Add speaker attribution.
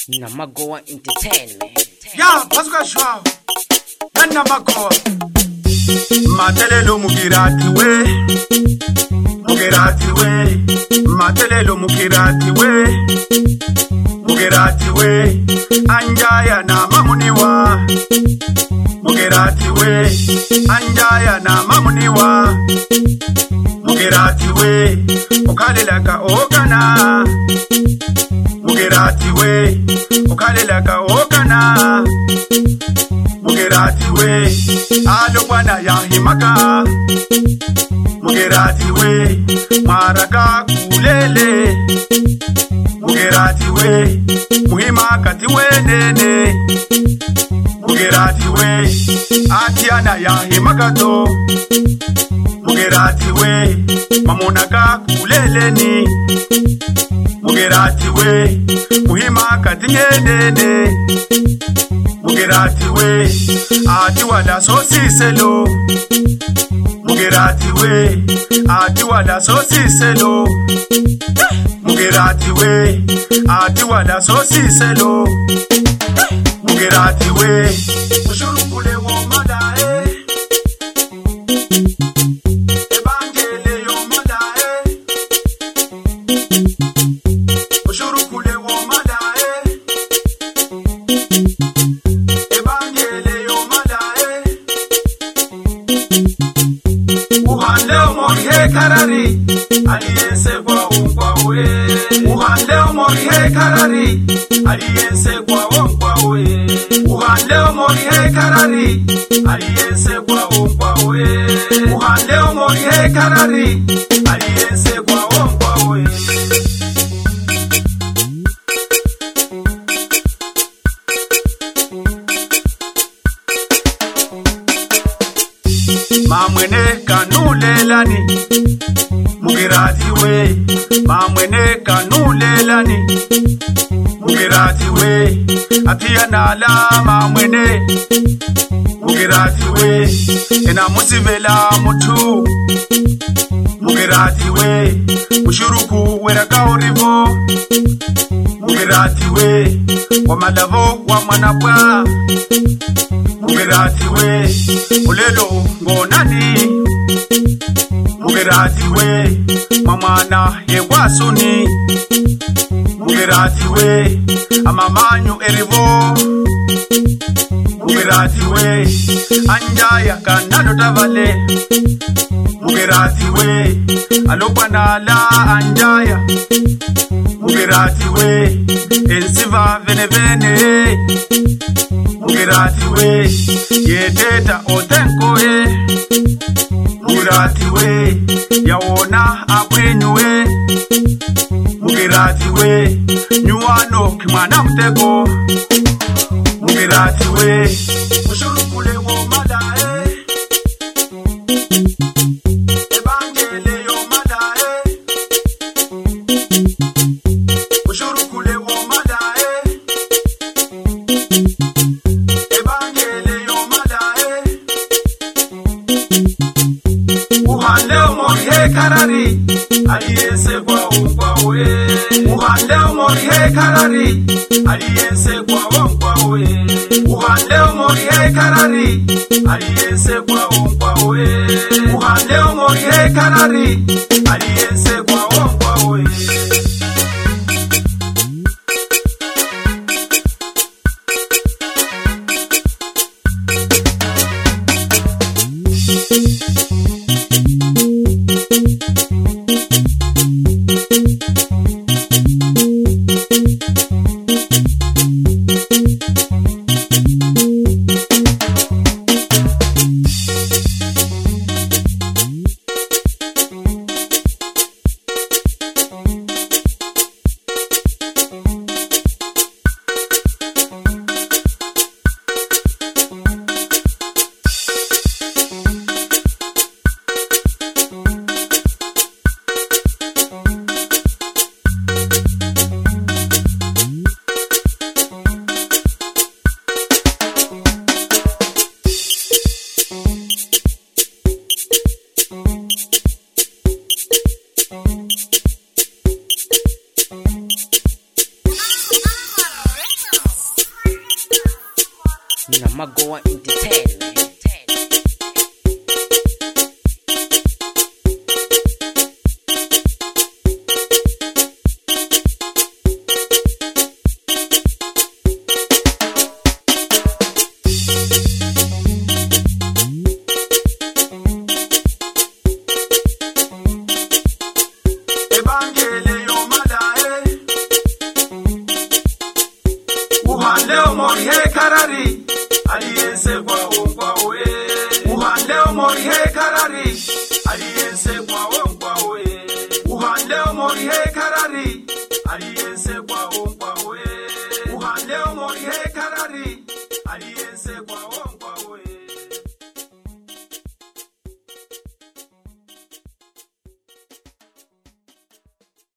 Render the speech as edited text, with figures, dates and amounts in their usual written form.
Speaker 1: Namagoa Entertainment.
Speaker 2: Ya, pasuka shwa. Namagoa. Matelelo mukirati we. Mukirati we. Matelelo mukirati we. Mukirati we. Anjaya na mamuniwa. Mukirati we. Anjaya na mamuniwa. Mukirati we. Ukalelaka ogana. Mukirati we. Ukalelaka ogana. Mukirati we. Alokwana ya himaka. Mukirati we. Maraka kulele. Mukirati we. Muhimaka tiwe nene. Mukirati we. Atiana ya himaka to. Mukirati we. Mamunaka kulele ni. Mukirati we. Muhimaka tiwe nene. Mukirati we. Atiwala sosiselo. Mukirati we. Atiwala sosiselo. Mukirati we. Atiwala sosiselo. Mukirati we. Mushurukule wo madae. Ebangele yo madae. Mushurukule wo madae. Ebangele yo madae. Uhande omorihe karari. Aliyense kwa unkwawe. Uhande omorihe karari. Aliyense kwa unkwawe. Uhande omorihe karari. Aliyense kwa unkwawe. Uhande omorihe karari. Aliyense kwa unkwawe. Mamwene kanulelani. Mukirati we. Mamwene kanulelani. Mukirati we. Atia nala mamwene. Mukirati we. Ena musivela mutu. Mukirati we. Mushuruku weraka urivo. Mukirati we. Wamalavo wa manapwa. Mukirati we. Ulelo ngonani. Mukirati we. Mamana yekwasuni. Mukirati we. Amamanyu erivo. Mukirati we. Anjaya kanalo tavale. Mukirati we. Alokwana la anjaya. Mukirati we. Ensiva vene vene. Mukirati we. Yedeta otenko e. Mukirati we. Yawona akwenyu we. Mukirati we. Nyuano kimwana mtego. Mukirati we. Mushurukule wo madae. Ebangele yo madae. Mushurukule wo madae. Ebangele yo madae. Uhande omorihe karari. Aliyense kwa unkwawe. Uhande omorihe karari. Aliyense kwa unkwawe. Uhande omorihe karari. Aliyense kwa unkwawe. Uhande omorihe karari. Aliyense kwa unkwawe.
Speaker 1: na Magoa Entertainment.